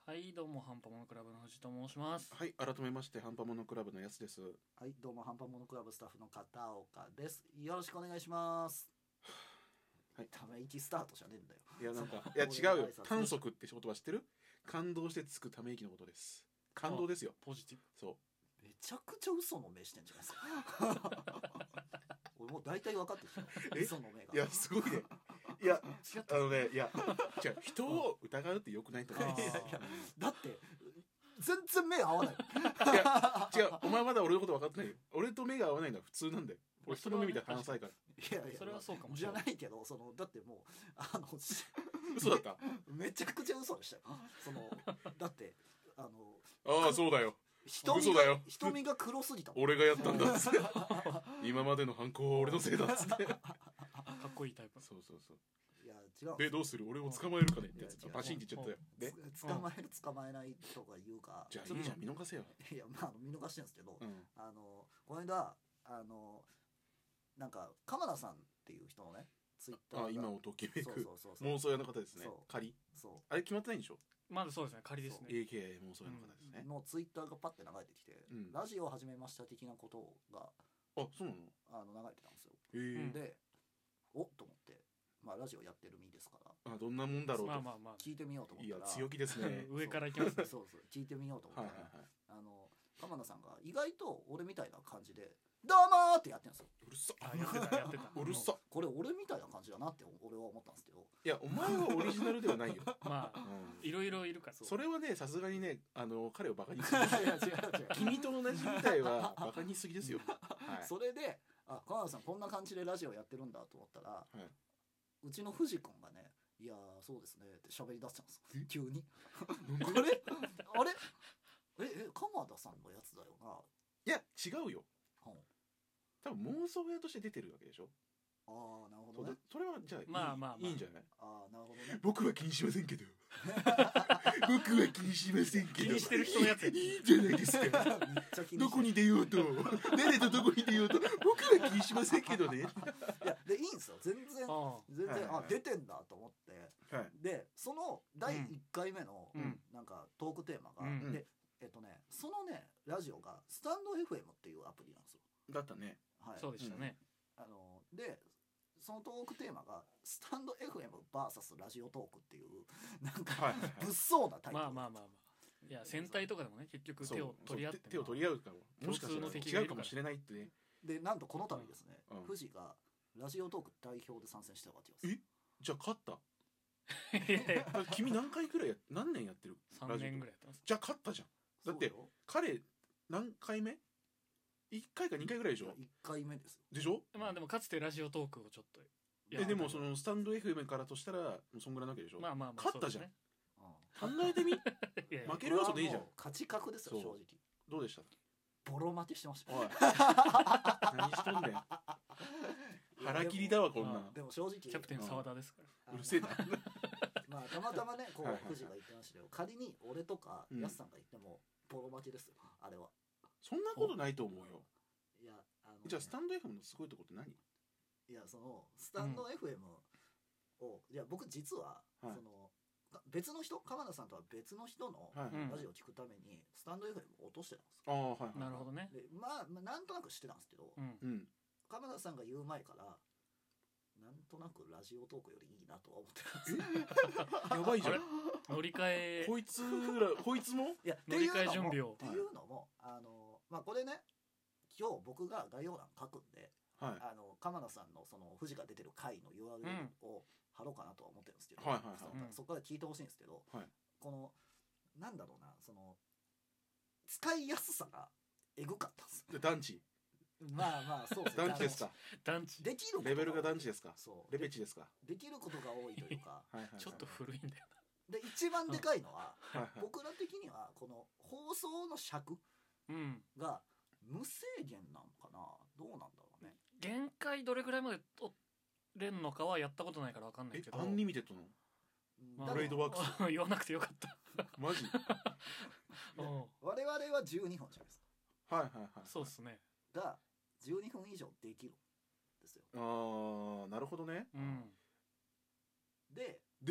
はいどうもハンパモノクラブの藤と申します。 はい、改めましてハンパモノクラブのやすです。 はい、どうもハンパモノクラブスタッフの片岡です。よろしくお願いします。 はい、 ため息スタートじゃねえんだよ。 いやなんかいや違うよ。短足って言葉知ってる？感動してつくため息のことです。感動ですよ。 ポジティブ。 そう。 めちゃくちゃ嘘の目してんじゃないですか。俺もう大体分かってる。嘘の目が。 いやすごいね。いやいや違う、人を疑うって良くないと思う。 いやだって全然目合わない。 いや違う、お前まだ俺のこと分かってないよ。俺と目が合わないのは普通なんだよ。俺人の目見たら話さないから。 いやそれはそうかもしじゃれない。 ないけど、だってもう嘘だった。 めちゃくちゃ嘘でしたよ。だってああそうだよ。 嘘だよ。瞳が黒すぎた。 俺がやったんだっつって。今までの犯行は俺のせいだっつって。かっこいいタイプ。 そうそうそう。 いや違う。 でどうする？俺を捕まえるかねってやつがバシンって言っちゃったよ。で捕まえる捕まえないとか言うか。 じゃあいいじゃん、見逃せよ。 いや見逃してるんですけど、 うん、 この間なんか鎌田さんっていう人のねツイッターが今をときめくそう妄想屋の方ですね。仮そうあれ決まってないんでしょ？ まだそうですね、仮ですね。 AK 妄想屋の方ですね。 のツイッターがパッて流れてきて、ラジオを始めました的なことがそうなの？ 流れてたんですよ。でおっと思って、まあラジオやってる身ですからどんなもんだろうと聞いてみようと思ったら、 いや強気ですね。 上からいきますね。 そう聞いてみようと思ったら、鎌田さんが意外と俺みたいな感じでどうもーってやってるんですよ。 うるさやってたうるさ。 これ俺みたいな感じだなって俺は思ったんですけど、 いやお前はオリジナルではないよ。 まあいろいろいるから。 それはねさすがにね彼をバカにする。 いや違う君と同じみたいはバカにしすぎですよ。 それで鎌田さんこんな感じでラジオやってるんだと思ったら、うちの藤君がね、いやそうですねって喋り出したんですよ急に。あれ鎌田さんのやつだよな。 いや違うよ。多分妄想屋として出てるわけでしょ。 ああなるほどね。 それはじゃあいいんじゃない？ ああなるほどね。 僕は気にしませんけど。僕は気にしませんけど。 気にしてる人のやつ。 いいじゃないですか。どこに出ようと、誰とどこに出ようと、僕は気にしませんけどね。 いやでいいんですよ。全然出てんだと思って。でその第1回目のなんかトークテーマがでそのねラジオがスタンド FM っていうアプリなんですよ。 だったね。 そうでしたね。 でそのトークテーマがスタンド FMVS ラジオトークっていうなんか物騒なタイトル。 まあいや戦隊とかでもね結局手を取り合って手を取り合うかも、もしかしたら違うかもしれないってね。 でなんとこの度ですね、富士がラジオトーク代表で参戦したわけです。 じゃあ勝った？君何回くらい何年やってる ？3年ぐらいやってます。 じゃあ勝ったじゃん。だって彼何回目？1回か2回ぐらいでしょ。 1回目ですでしょ。 まあでもかつてラジオトークをちょっとでもそのスタンド FM からとしたらそんぐらいなわけでしょ。 まあ勝ったじゃん。考えてみ。負ける要素でいいじゃん。 勝ち確ですよ正直。 どうでした？ ボロ負けしてました。 何しとんねん。腹切りだわこんな。 でも正直キャプテン澤田ですから。 うるせえな。 まあたまたまねこう富士が言ってましたけど、仮に俺とかヤスさんが言ってもボロ負けですよあれは。 そんなことないと思うよ。 いやじゃあスタンド FM のすごいとこって何？ いやそのスタンド FM をいや僕実はその別の人、鎌田さんとは別の人のラジオを聞くためにスタンド FM を落としてたんですよ。 なるほどね。 でまあなんとなく知ってたんですけど、鎌田さんが言う前からなんとなくラジオトークよりいいなとは思ってたんです。 やばいじゃん。 乗り換えこいつもいや乗り換え準備をっていうのもまあこれね今日僕が概要欄書くんで、鎌田さんのその富士が出てる回の URL を貼ろうかなとは思ってるんですけど、そこから聞いてほしいんですけど、このなんだろうなその使いやすさがエグかったんですよ。 団地。 まあそうですね。団地ですか。 団地。 できるレベルが団地ですか。 そうレベチですか。 できることが多いというかちょっと古いんだよな。で一番でかいのは僕ら的にはこの放送の尺が無制限なのかな、どうなんだろうね。 限界どれぐらいまで取れんのかはやったことないから分かんないけど。 アンリミテッドのブレイドワークス言わなくてよかったマジ。 我々は12分じゃないですか。 そうっすね。 が12分以上できるんですよ。 ああなるほどね。 で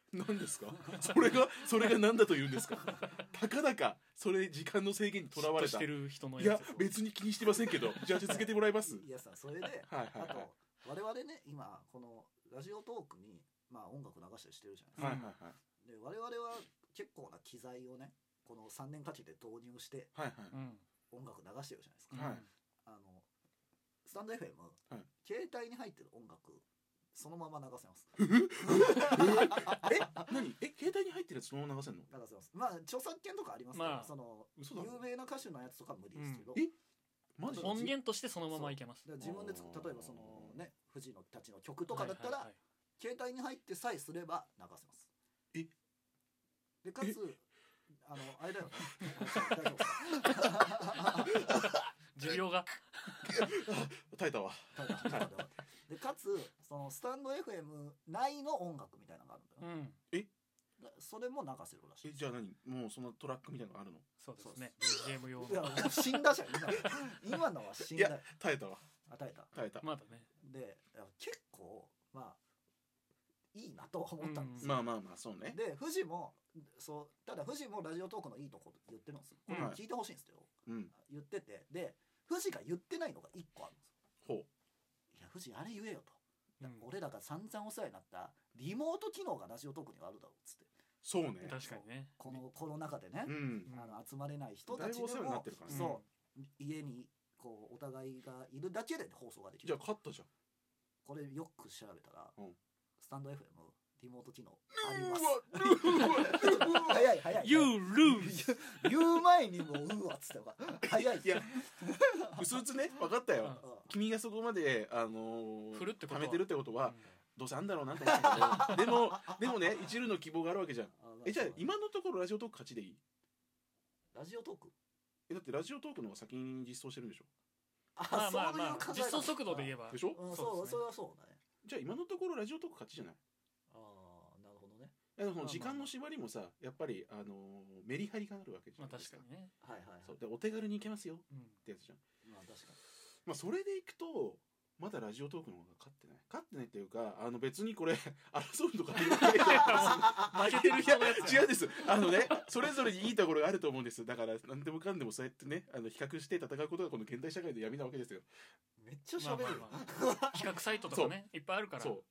何ですかそれが何だと言うんですか。たかだかそれ時間の制限にとらわれた。 してる人のいや別に気にしてませんけど、じゃあ続けてもらいます。 いやさ、それで、はいはい、はい、あと我々ね今このラジオトークにまあ音楽流したりしてるじゃないですか。はいはいはい。で我々は結構な機材をねこの3年かけて導入して、はいはい、音楽流してるじゃないですか。はい、スタンド FM、はい、携帯に入ってる音楽そのまま流せます。 何？携帯に入ってるやつそのまま流せんの？ 流せます。まあ著作権とかありますから、その有名な歌手のやつとか無理ですけど。 マジ？音源としてそのままいけます。 自分で例えばそのね藤野たちの曲とかだったら、携帯に入ってさえすれば流せます。でかつあれだよね。 需要が耐えたわ。 でかつそのスタンド FM 内の音楽みたいなのがあるんだよ。それも流せるらしい。 じゃあ何？もうそのトラックみたいなのがあるの？ そうですね。BGM 用の。 いや死んだじゃん今のは死んだ。いや耐えたわ。 耐えた。 まだね。 で結構まあいいなと思ったんですよ。 まあまあまあそうね。 で富士もただ富士もラジオトークのいいとこ言ってるんですよ。これ聞いてほしいんですけど、言ってて、で富士が言ってないのが1個あるんですよ。ほう。いや富士あれ言えよと。俺らが散々お世話になったリモート機能がラジオトークにはあるだろうっつって。 そうね。 確かにね。 このコロナ禍でね、集まれない人たちでもそう家にこうお互いがいるだけで放送ができる。 じゃあ勝ったじゃん。これよく調べたら、スタンド FM リモート機能あります。早い。 You lose。 言う前にもうわっつったから早い。 いやうすうつね分かったよ。君がそこまで貯めてるってことはどうせあんだろうなと思ったけど、でもね一縷の希望があるわけじゃん。じゃあ今のところラジオトーク勝ちでいい？ ラジオトーク？ だってラジオトークの方が先に実装してるんでしょ。 まあ実装速度で言えばでしょ。 そうそれはそうだね。 じゃあ今のところラジオトーク勝ちじゃない？ なるほどね。 その時間の縛りもさやっぱりメリハリがあるわけじゃん。 確かにね。 はいはい。 そうでお手軽に行けますよってやつじゃん。 まあ確かに。 まあそれでいくとまだラジオトークの方が勝ってないっていうか別にこれ争うとか言うわけじゃないです。負けてる人のやつ違うんです。それぞれにいいところがあると思うんです。だから何でもかんでもそうやってね比較して戦うことがこの現代社会で闇なわけですよ。 めっちゃ喋る。 比較サイトとかねいっぱいあるから。 そう。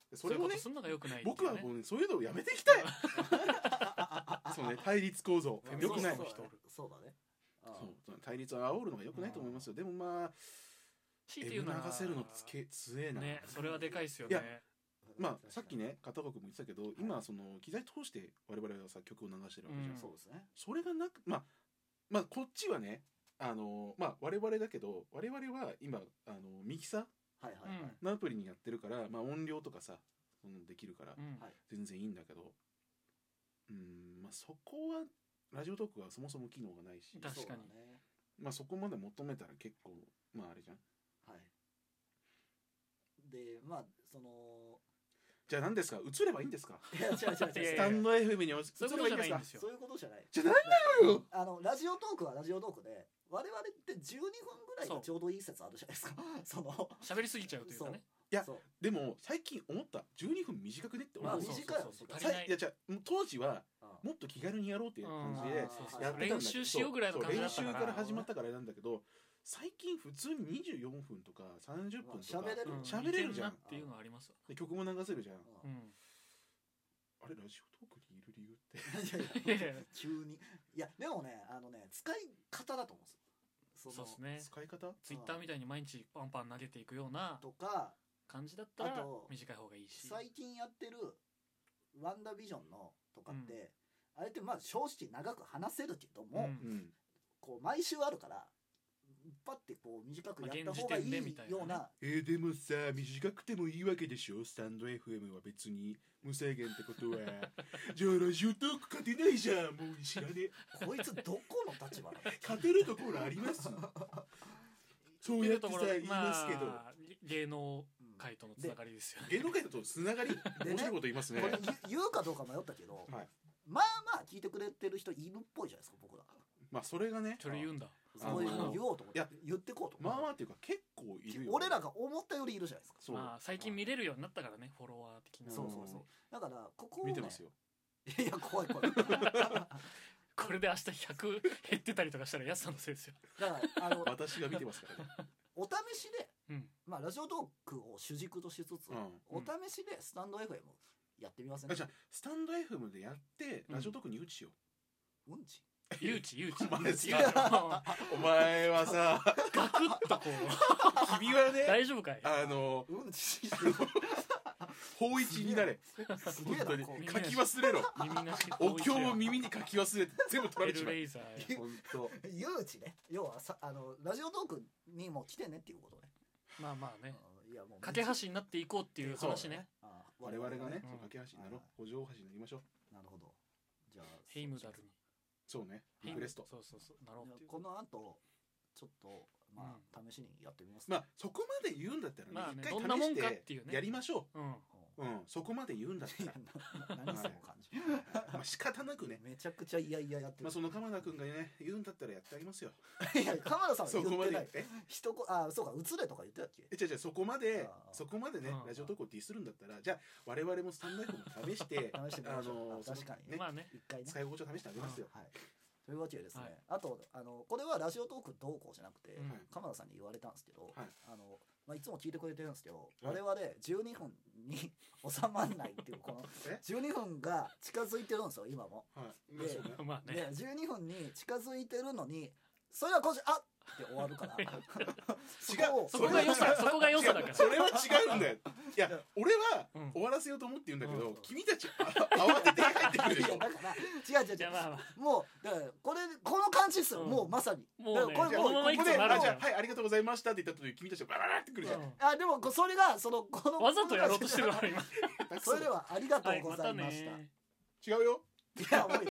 それもね僕はもうそういうのをやめていきたい。そうね対立構造良くない。 そうだね。 そう対立を煽るのが良くないと思いますよ。でもまあ流せるの強えな。 ね、それはでかいっすよね。 まあさっきね片岡君も言ってたけど、今その機材通して我々はさ曲を流してるわけじゃん。 そうですね。 それがなくまあこっちはね我々だけど我々は今ミキサのアプリにやってるから音量とかさできるから全然いいんだけど、そこはラジオトークはそもそも機能がないし、 確かにそこまで求めたら結構あれじゃん。 はい。でそのじゃあ何ですか？映ればいいんですか？ いや違うスタンド FM に映ればいいんですか？ そういうことじゃない。 じゃあ何なのよ。 ラジオトークはラジオトークで我々って12分ぐらいがちょうどいい説あるじゃないですか。 喋りすぎちゃうというかね。 いやでも最近思った12分短くねって思う。 短いよ。 いやじゃ当時はもっと気軽にやろうっていう感じでやってたんだけど、 練習しようぐらいの感じだったから練習から始まったからなんだけど、最近普通に24分とか30分とか喋れるじゃんっていうのはあります。 で曲も流せるじゃん。あれラジオトークにいる理由って急にいやでもね使い方だと思うんですよ。 そうですね。 使い方？ ツイッターみたいに毎日パンパン投げていくようなとか感じだったら短い方がいいし、 最近やってるワンダービジョンのとかって、あれって正直長く話せるけども、こう毎週あるからパッてこう短くやった方がいいような。 でもさ短くてもいいわけでしょ。スタンド FM は別に無制限ってことはじゃあラジオトーク勝てないじゃん。もう知らねえ。こいつどこの立場なの？ 勝てるところあります？そうやってさ言いますけど、 芸能界とのつながりですよね。 芸能界とつながり面白いこと言いますね。 これ言うかどうか迷ったけど、まあ聞いてくれてる人いるっぽいじゃないですか僕ら。 それがね。 それ言うんだ。 そういうの言おうと思って言ってこうと。 っていうか結構構いるよ。 俺らが思ったよりいるじゃないですか。 そう、 まあ最近見れるようになったからね、フォロワー的な。 そうそうそう。だからここをね、 見てますよ。 いや怖い怖い。 これで明日100減ってたりとかしたらやすさんのせいですよ。 だから私が見てますからね。 お試しで、 うんまあラジオトークを主軸としつつ、お試しでスタンド FM やってみませんか。 じゃあスタンド FM でやってラジオトークに打ちようんち。 誘致お前さお前はさガクッとこう君はね大丈夫かい。 うんち。 法一になれ。 すげえな。 本当にこう書き忘れろ。 耳なしお経を耳に書き忘れて全部取られちまう。 エルレイザーや。 本当。 誘致ね。要はさラジオトークにも来てねっていうことね。 まあまあね、 いやもう架け橋になっていこうっていう話ね。 我々がね、 うん架け橋になろう。補助橋になりましょう。 なるほど。じゃあヘイムダルに。 そうね。リクエスト。 そうそうそうなろうっていう。 この後ちょっとまあ試しにやってみます。 まあそこまで言うんだったらまあね、 ねどんなもん一回試してかっていうねやりましょうん。 う。そこまで言うんだったら、 何その感じ。 まあ仕方なくね。 めちゃくちゃいやいややってる。 まあその鎌田君がね言うんだったらやってあげますよ。 いや鎌田さんはそこま言ってない。 でそうか映れとか言ってたっけ。 じゃそこまであーそこまでねうんラジオトークをディスるんだったら、じゃあ我々もスタンド FM も試して試してみましょう。 その確かにねまあね。 一回ね。 使い心地を試してあげますよ。 はい。というわけでですね、 はいあとこれはラジオトークどうこうじゃなくて、 うん鎌田さんに言われたんですけど、 はいまあ、いつも聞いてくれてるんですけど、 はい我々12分に収まらないっていうこのえ 12分が近づいてるんですよ今も。 はい。 でそうねでまあね。 12分に近づいてるのにそれでは今週って終わるから違うそこが良さ、そこが良さだから。 それは違うんだよ。いや俺はうん終わらせようと思って言うんだけど、 うん君たち慌てて入ってくるでしょ。 いやだから違う違う違ういやまあまあもうだからこの感じですよ、 うんもうまさにもうねだからこのままいくこことでなるじゃんじゃあはいありがとうございましたって言った時君たちがバラバラってくるじゃん。 でもそれがこのわざとやろうとしてるから今。 それではありがとうございました、 はいまたね。 違うよ。 いやもう